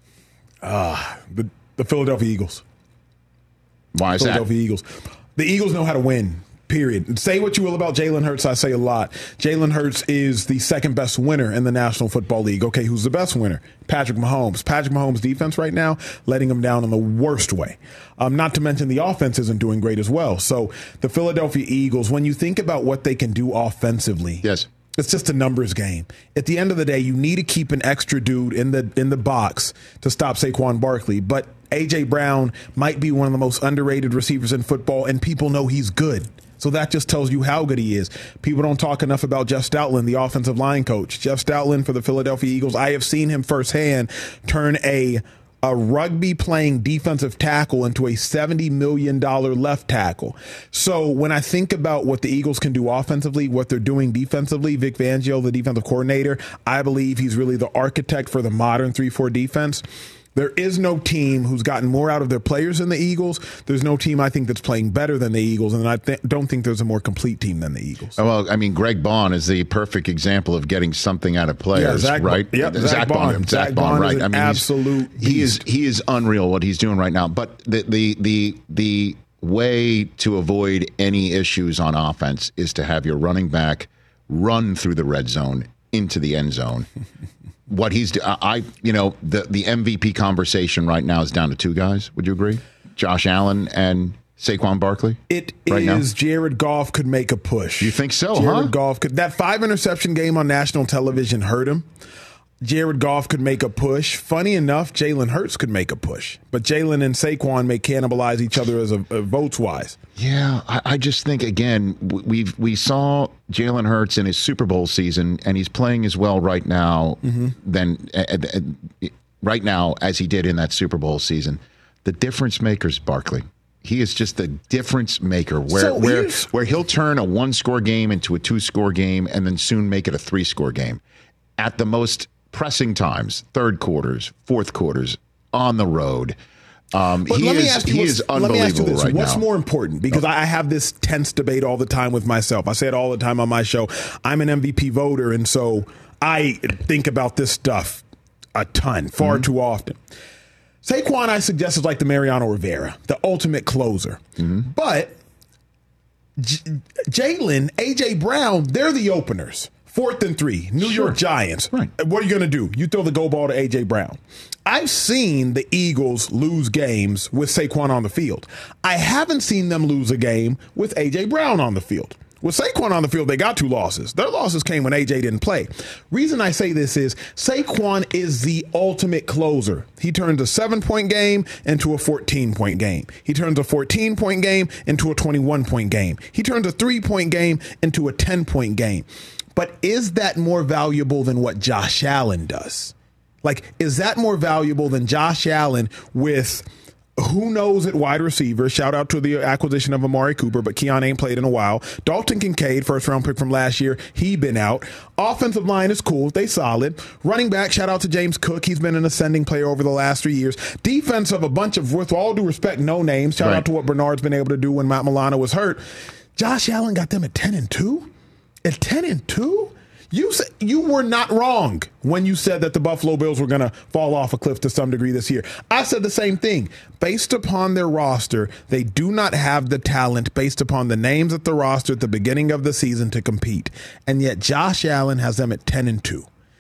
The Philadelphia Eagles. Why is Philadelphia that? Eagles. The Eagles know how to win. Period. Say what you will about Jalen Hurts. I say a lot. Jalen Hurts is the second best winner in the National Football League. Okay, who's the best winner? Patrick Mahomes. Patrick Mahomes' defense right now, letting him down in the worst way. Not to mention the offense isn't doing great as well. So the Philadelphia Eagles, when you think about what they can do offensively, yes, it's just a numbers game. At the end of the day, you need to keep an extra dude in the box to stop Saquon Barkley. But A.J. Brown might be one of the most underrated receivers in football, and people know he's good. So that just tells you how good he is. People don't talk enough about Jeff Stoutland, the offensive line coach. Jeff Stoutland for the Philadelphia Eagles, I have seen him firsthand turn a rugby-playing defensive tackle into a $70 million left tackle. So when I think about what the Eagles can do offensively, what they're doing defensively, Vic Fangio, the defensive coordinator, I believe he's really the architect for the modern 3-4 defense. There is no team who's gotten more out of their players than the Eagles. There's no team, I think, that's playing better than the Eagles, and I don't think there's a more complete team than the Eagles. Well, I mean, Greg Bond is the perfect example of getting something out of players, right? Yep, Zach Bond. Zach Bond, right? I mean, absolute. He is unreal what he's doing right now. But the way to avoid any issues on offense is to have your running back run through the red zone into the end zone. What he's the MVP conversation right now is down to two guys. Would you agree? Josh Allen and Saquon Barkley? It right is now? Jared Goff could make a push. You think so, Jared Goff could. That 5-interception game on national television hurt him. Jared Goff could make a push. Funny enough, Jalen Hurts could make a push. But Jalen and Saquon may cannibalize each other as votes-wise. Yeah, I just think, again, we saw Jalen Hurts in his Super Bowl season, and he's playing as well right now right now as he did in that Super Bowl season. The difference maker's Barkley. He is just the difference maker where he'll turn a 1-score game into a 2-score game and then soon make it a 3-score game. At the most pressing times, third quarters, fourth quarters, on the road. He is unbelievable right now. What's more important? Because I have this tense debate all the time with myself. I say it all the time on my show. I'm an MVP voter, and so I think about this stuff a ton, far too often. Saquon, I suggest, is like the Mariano Rivera, the ultimate closer. But Jalen, A.J. Brown, they're the openers. 4th and 3, New York Giants. Right. What are you going to do? You throw the go ball to A.J. Brown. I've seen the Eagles lose games with Saquon on the field. I haven't seen them lose a game with A.J. Brown on the field. With Saquon on the field, they got 2 losses. Their losses came when A.J. didn't play. Reason I say this is Saquon is the ultimate closer. He turns a 7-point game into a 14-point game. He turns a 14-point game into a 21-point game. He turns a 3-point game into a 10-point game. But is that more valuable than what Josh Allen does? Like, is that more valuable than Josh Allen with who knows at wide receiver? Shout out to the acquisition of Amari Cooper, but Keon ain't played in a while. Dalton Kincaid, first-round pick from last year, he been out. Offensive line is cool. They solid. Running back, shout out to James Cook. He's been an ascending player over the last 3 years. Defense of a bunch of, with all due respect, no names. Shout out to what Bernard's been able to do when Matt Milano was hurt. Josh Allen got them at 10-2? At 10-2? You were not wrong when you said that the Buffalo Bills were going to fall off a cliff to some degree this year. I said the same thing. Based upon their roster, they do not have the talent based upon the names at the roster at the beginning of the season to compete. And yet Josh Allen has them at 10-2.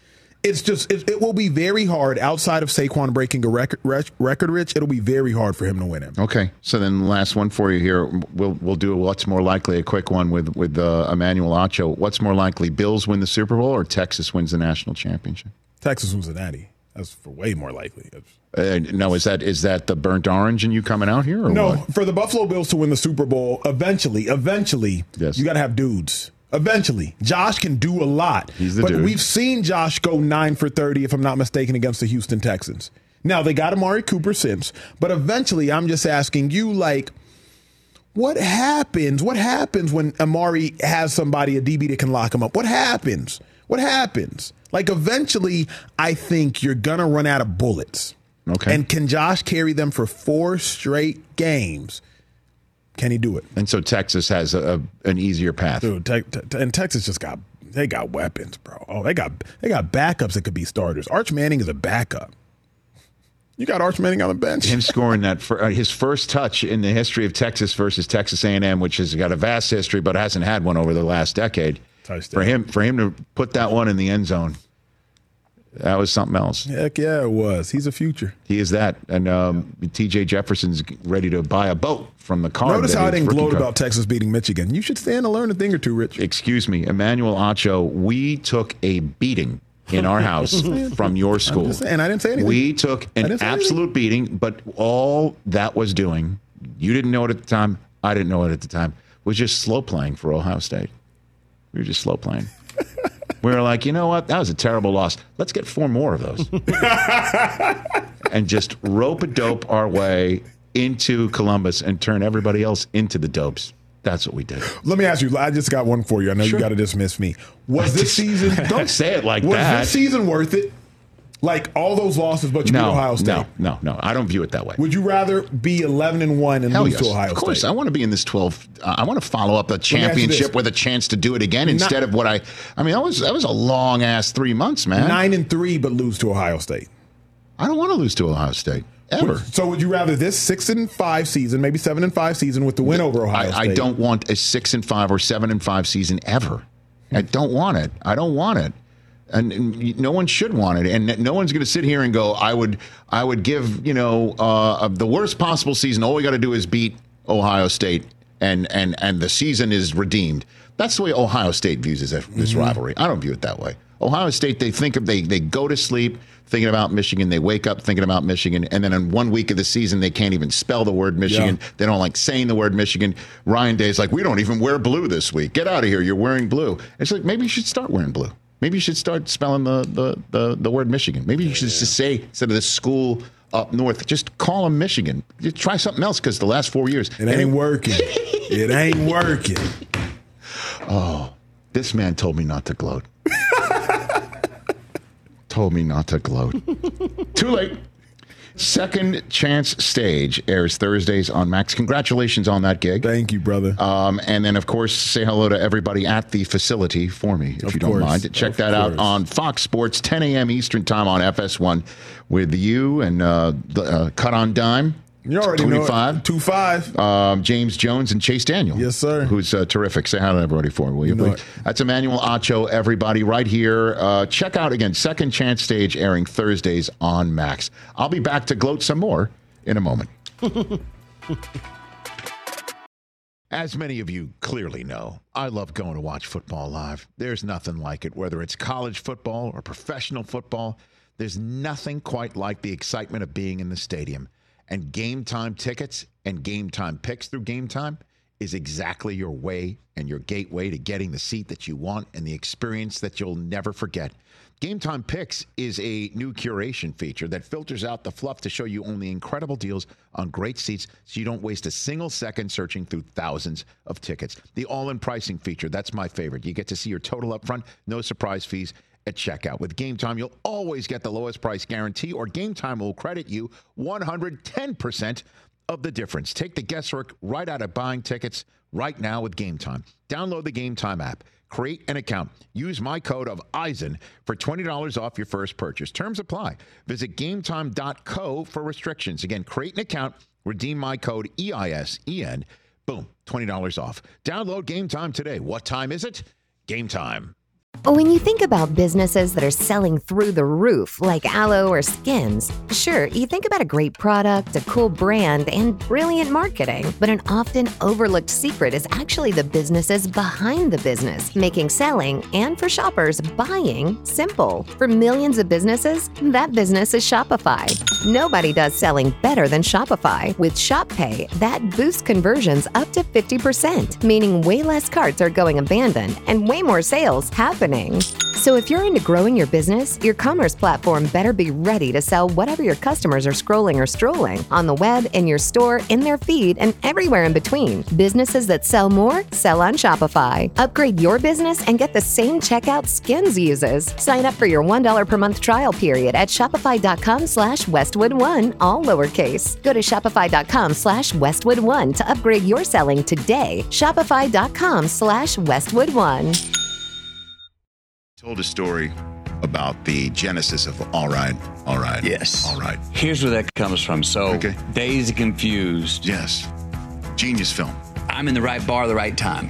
It's just it will be very hard outside of Saquon breaking a record, Rich. It'll be very hard for him to win it. Okay, so then last one for you here. We'll do what's more likely, a quick one with Emmanuel Acho. What's more likely, Bills win the Super Bowl or Texas wins the national championship? Texas wins the Natty. That's for way more likely. No, is that the burnt orange and you coming out here? Or no, what? For the Buffalo Bills to win the Super Bowl, eventually, yes. You got to have dudes. Eventually, Josh can do a lot. He's the dude. We've seen Josh go 9 for 30, if I'm not mistaken, against the Houston Texans. Now, they got Amari Cooper since, but eventually, I'm just asking you, like, what happens? What happens when Amari has somebody, a DB that can lock him up? What happens? What happens? Like, eventually, I think you're going to run out of bullets. Okay. And can Josh carry them for 4 straight games? Can he do it? And so Texas has an easier path. Dude, and Texas just got weapons, bro. Oh, they got backups that could be starters. Arch Manning is a backup. You got Arch Manning on the bench. Him scoring that for his first touch in the history of Texas versus Texas A&M, which has got a vast history but hasn't had one over the last decade. Touchdown. For him to put that one in the end zone, that was something else. Heck yeah, it was. He's a future. He is that. And T.J. Jefferson's ready to buy a boat from the car. Notice how I didn't gloat about Texas beating Michigan. You should stand and learn a thing or two, Rich. Excuse me. Emmanuel Acho, we took a beating in our house from your school. And I didn't say anything. We took an absolute beating, but all that was doing, you didn't know it at the time, I didn't know it at the time, was just slow playing for Ohio State. We were just slow playing. We were like, you know what? That was a terrible loss. Let's get 4 more of those. And just rope-a-dope our way into Columbus and turn everybody else into the dopes. That's what we did. Let me ask you. I just got one for you. I know you got to dismiss me. Was this season... Don't say it like that. Was this season worth it? Like all those losses, but you beat Ohio State? No. I don't view it that way. Would you rather be 11-1 and lose to Ohio State? Of course. I want to be in this 12. I want to follow up a championship with a chance to do it again instead of what I mean, that was a long-ass 3 months, man. 9-3, but lose to Ohio State. I don't want to lose to Ohio State. Ever. So would you rather this 6-5 season, maybe 7-5 season with the win over Ohio State? I don't want a 6-5 or 7-5 season ever. I don't want it. I don't want it. And no one should want it. And no one's going to sit here and go, I would give, the worst possible season. All we got to do is beat Ohio State and the season is redeemed. That's the way Ohio State views this rivalry. I don't view it that way. Ohio State, they go to sleep thinking about Michigan. They wake up thinking about Michigan. And then in 1 week of the season, they can't even spell the word Michigan. Yeah. They don't like saying the word Michigan. Ryan Day's like, we don't even wear blue this week. Get out of here. You're wearing blue. It's like, maybe you should start wearing blue. Maybe you should start spelling the word Michigan. Maybe you should just say, instead of this school up north, just call them Michigan. Just try something else, because the last 4 years. It ain't working. It ain't working. Oh, this man told me not to gloat. Told me not to gloat. Too late. Second Chance Stage airs Thursdays on Max. Congratulations on that gig. Thank you, brother. And then, of course, say hello to everybody at the facility for me, if you don't mind. Check that out on Fox Sports, 10 a.m. Eastern time on FS1 with you and Cut on Dime. You already 25. Know 2-5. James Jones and Chase Daniel. Yes, sir. Who's terrific. Say hi to everybody for me, will you? That's Emmanuel Acho, everybody, right here. Check out, again, Second Chance Stage airing Thursdays on Max. I'll be back to gloat some more in a moment. As many of you clearly know, I love going to watch football live. There's nothing like it, whether it's college football or professional football. There's nothing quite like the excitement of being in the stadium. And Game Time tickets and Game Time picks through Game Time is exactly your way and your gateway to getting the seat that you want and the experience that you'll never forget. Game Time Picks is a new curation feature that filters out the fluff to show you only incredible deals on great seats so you don't waste a single second searching through thousands of tickets. The all-in pricing feature, that's my favorite. You get to see your total up front, no surprise fees at checkout. With Game Time, you'll always get the lowest price guarantee, or Game Time will credit you 110% of the difference. Take the guesswork right out of buying tickets right now with Game Time. Download the Game Time app. Create an account. Use my code of Eisen for $20 off your first purchase. Terms apply. Visit GameTime.co for restrictions. Again, create an account. Redeem my code EISEN. Boom, $20 off. Download Game Time today. What time is it? Game Time. When you think about businesses that are selling through the roof, like Aloe or Skins, sure, you think about a great product, a cool brand, and brilliant marketing. But an often overlooked secret is actually the businesses behind the business, making selling and, for shoppers, buying simple. For millions of businesses, that business is Shopify. Nobody does selling better than Shopify. With Shop Pay, that boosts conversions up to 50%, meaning way less carts are going abandoned and way more sales happening. So if you're into growing your business, your commerce platform better be ready to sell whatever your customers are scrolling or strolling on the web, in your store, in their feed, and everywhere in between. Businesses that sell more, sell on Shopify. Upgrade your business and get the same checkout Skins uses. Sign up for your $1 per month trial period at shopify.com/Westwood1, all lowercase. Go to shopify.com/Westwood1 to upgrade your selling today. Shopify.com/Westwood1. Told a story about the genesis of All Right. Yes. All Right. Here's where that comes from. So, Dazed and Confused. Yes. Genius film. I'm in the right bar at the right time.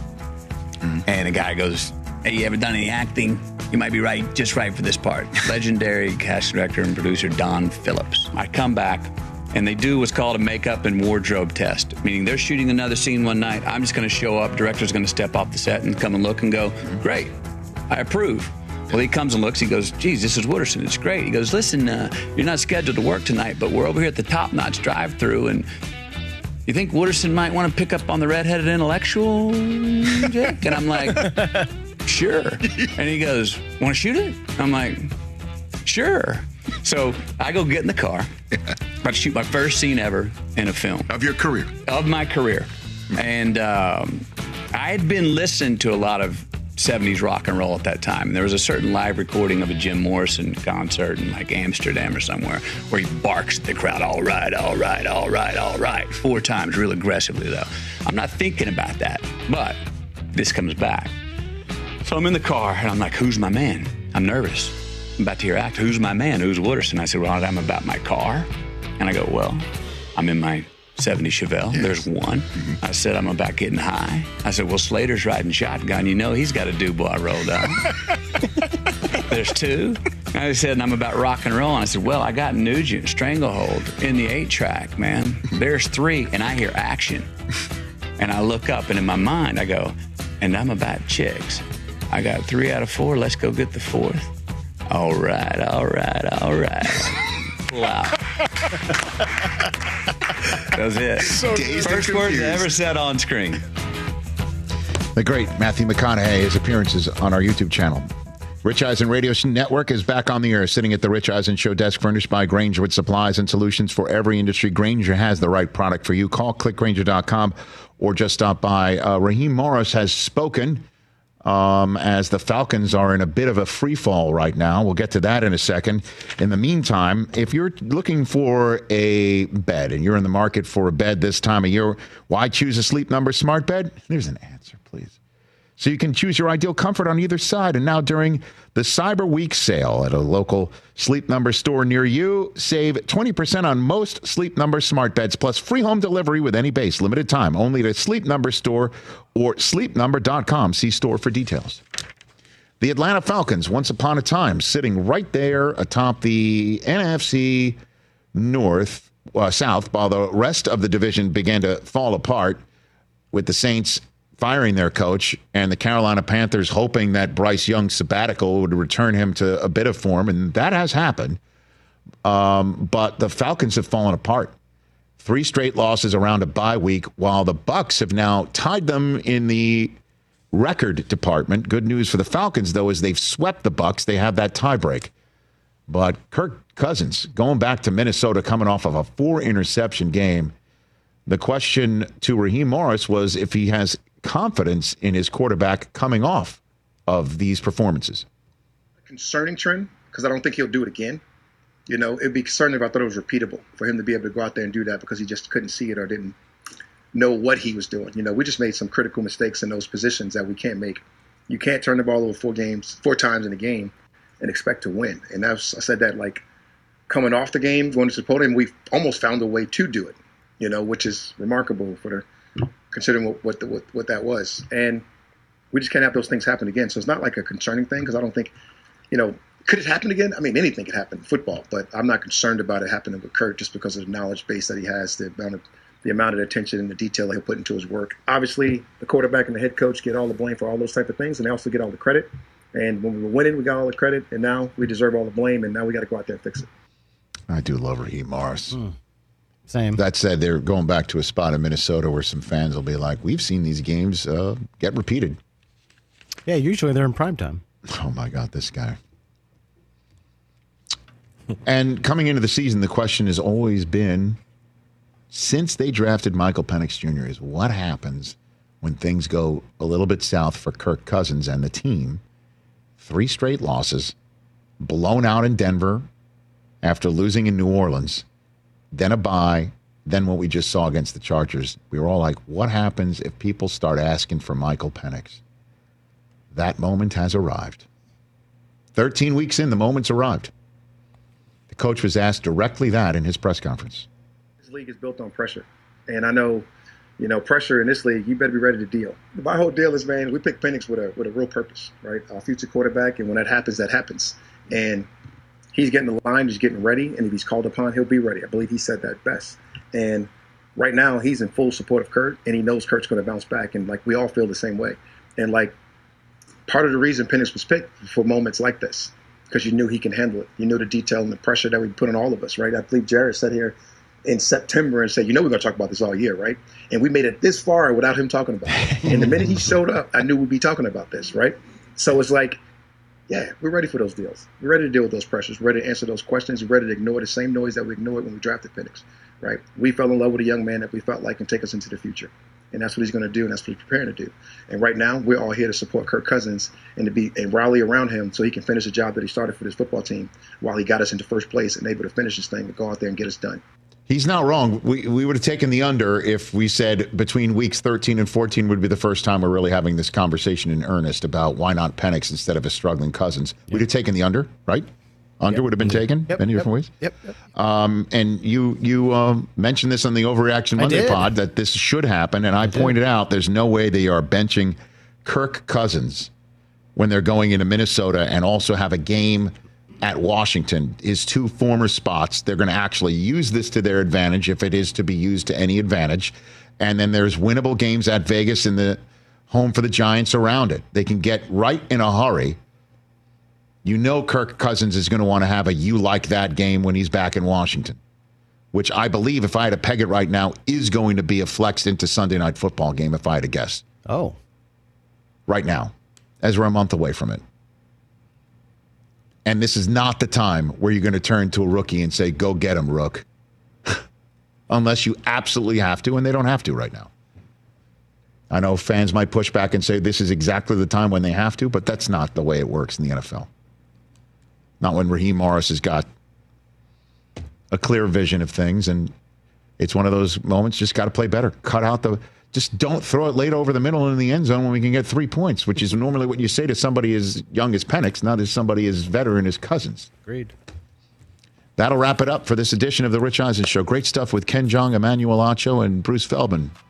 And a guy goes, hey, you ever done any acting? You might be right, just right for this part. Legendary cast director and producer Don Phillips. I come back, and they do what's called a makeup and wardrobe test, meaning they're shooting another scene one night. I'm just going to show up. Director's going to step off the set and come and look and go, great. I approve. Well, he comes and looks. He goes, geez, this is Wooderson. It's great. He goes, listen, you're not scheduled to work tonight, but we're over here at the Top Notch drive-thru, and you think Wooderson might want to pick up on the redheaded intellectual, Jake? And I'm like, sure. And he goes, want to shoot it? I'm like, sure. So I go get in the car. About to shoot my first scene ever in a film. Of your career? Of my career. And I had been listening to a lot of 70s rock and roll at that time. And there was a certain live recording of a Jim Morrison concert in like Amsterdam or somewhere where he barks at the crowd, all right, all right, all right, all right, 4 times, real aggressively though. I'm not thinking about that, but this comes back. So I'm in the car and I'm like, who's my man? I'm nervous. I'm about to hear act. Who's my man? Who's Wooderson? I said, well, I'm about my car. And I go, well, I'm in my 70 Chevelle. Yes. There's one. Mm-hmm. I said, I'm about getting high. I said, well, Slater's riding shotgun. You know he's got a Dubois rolled up. There's 2. I said, and I'm about rock and roll. And I said, well, I got Nugent, Stranglehold in the 8-track, man. There's 3. And I hear action. And I look up, and in my mind, I go, and I'm about chicks. I got 3 out of 4. Let's go get the 4th. All right, all right, all right. Wow. That was it. So first words I ever said on screen. The great Matthew McConaughey, his appearances on our YouTube channel. Rich Eisen Radio Network is back on the air, sitting at the Rich Eisen Show desk, furnished by Grainger with supplies and solutions for every industry. Grainger has the right product for you. Call clickgrainger.com or just stop by. Raheem Morris has spoken as the Falcons are in a bit of a free fall right now. We'll get to that in a second. In the meantime, if you're looking for a bed and you're in the market for a bed this time of year, why choose a Sleep Number smart bed? There's an answer, please. So you can choose your ideal comfort on either side. And now during the Cyber Week sale at a local Sleep Number store near you, save 20% on most Sleep Number smart beds, plus free home delivery with any base. Limited time, only at Sleep Number store or sleepnumber.com. See store for details. The Atlanta Falcons, once upon a time, sitting right there atop the NFC South, while the rest of the division began to fall apart with the Saints firing their coach and the Carolina Panthers hoping that Bryce Young's sabbatical would return him to a bit of form, and that has happened. But the Falcons have fallen apart. 3 straight losses around a bye week, while the Bucs have now tied them in the record department. Good news for the Falcons, though, is they've swept the Bucs. They have that tiebreak. But Kirk Cousins, going back to Minnesota, coming off of a 4-interception game, the question to Raheem Morris was if he has confidence in his quarterback coming off of these performances. Concerning trend, because I don't think he'll do it again. You know, it'd be concerning if I thought it was repeatable for him to be able to go out there and do that because he just couldn't see it or didn't know what he was doing. You know, we just made some critical mistakes in those positions that we can't make. You can't turn the ball over 4 times in a game and expect to win. And I said that like coming off the game, going to the podium, we've almost found a way to do it, you know, which is remarkable for the considering what that was. And We just can't have those things happen again. So it's not like a concerning thing because I don't think, could it happen again? I mean, anything could happen in football, but I'm not concerned about it happening with Kurt just because of the knowledge base that he has, the amount of attention and the detail that he'll put into his work. Obviously, the quarterback and the head coach get all the blame for all those type of things, and they also get all the credit. And when we were winning, we got all the credit, and now we deserve all the blame, and now we got to go out there and fix it. I do love Raheem Morris. Same. That said, they're going back to a spot in Minnesota where some fans will be like, we've seen these games get repeated. Yeah, usually they're in primetime. Oh, my God, this guy. And coming into the season, the question has always been, since they drafted Michael Penix Jr., is what happens when things go a little bit south for Kirk Cousins and the team? 3 straight losses, blown out in Denver after losing in New Orleans, then a bye, then what we just saw against the Chargers. We were all like, what happens if people start asking for Michael Penix? That moment has arrived. 13 weeks in, the moment's arrived. The coach was asked directly that in his press conference. This league is built on pressure. And I know, pressure in this league, you better be ready to deal. My whole deal is, man, we pick Penix with a real purpose, right? Our future quarterback, and when that happens, that happens. And he's getting the line, he's getting ready, and if he's called upon, he'll be ready. I believe he said that best. And right now, he's in full support of Kurt, and he knows Kurt's going to bounce back, and, we all feel the same way. And, part of the reason Penix was picked for moments like this, because you knew he can handle it. You knew the detail and the pressure that we put on all of us, right? I believe Jared sat here in September and said, we're going to talk about this all year, right? And we made it this far without him talking about it. And the minute he showed up, I knew we'd be talking about this, right? So it's yeah, we're ready for those deals. We're ready to deal with those pressures. We're ready to answer those questions. We're ready to ignore the same noise that we ignored when we drafted Penix, right? We fell in love with a young man that we felt like can take us into the future. And that's what he's going to do, and that's what he's preparing to do. And right now, we're all here to support Kirk Cousins and rally around him so he can finish the job that he started for this football team while he got us into first place and able to finish this thing and go out there and get us done. He's not wrong. We would have taken the under if we said between weeks 13 and 14 would be the first time we're really having this conversation in earnest about why not Penix instead of a struggling Cousins. Yep. We'd have taken the under, right? Under would have been taken many different ways. Yep. And you mentioned this on the Overreaction Monday pod that this should happen, and I pointed out there's no way they are benching Kirk Cousins when they're going into Minnesota and also have a game at Washington. His 2 former spots, they're going to actually use this to their advantage if it is to be used to any advantage. And then there's winnable games at Vegas and the home for the Giants around it. They can get right in a hurry. Kirk Cousins is going to want to have a you like that game when he's back in Washington, which I believe, if I had to peg it right now, is going to be a flexed into Sunday Night Football game if I had to guess. Oh. Right now, as we're a month away from it. And this is not the time where you're going to turn to a rookie and say, go get him, Rook. Unless you absolutely have to, and they don't have to right now. I know fans might push back and say this is exactly the time when they have to, but that's not the way it works in the NFL. Not when Raheem Morris has got a clear vision of things, and it's one of those moments, just got to play better. Just don't throw it late over the middle in the end zone when we can get 3 points, which is normally what you say to somebody as young as Penix, not as somebody as veteran as Cousins. Agreed. That'll wrap it up for this edition of The Rich Eisen Show. Great stuff with Ken Jeong, Emmanuel Acho, and Bruce Feldman.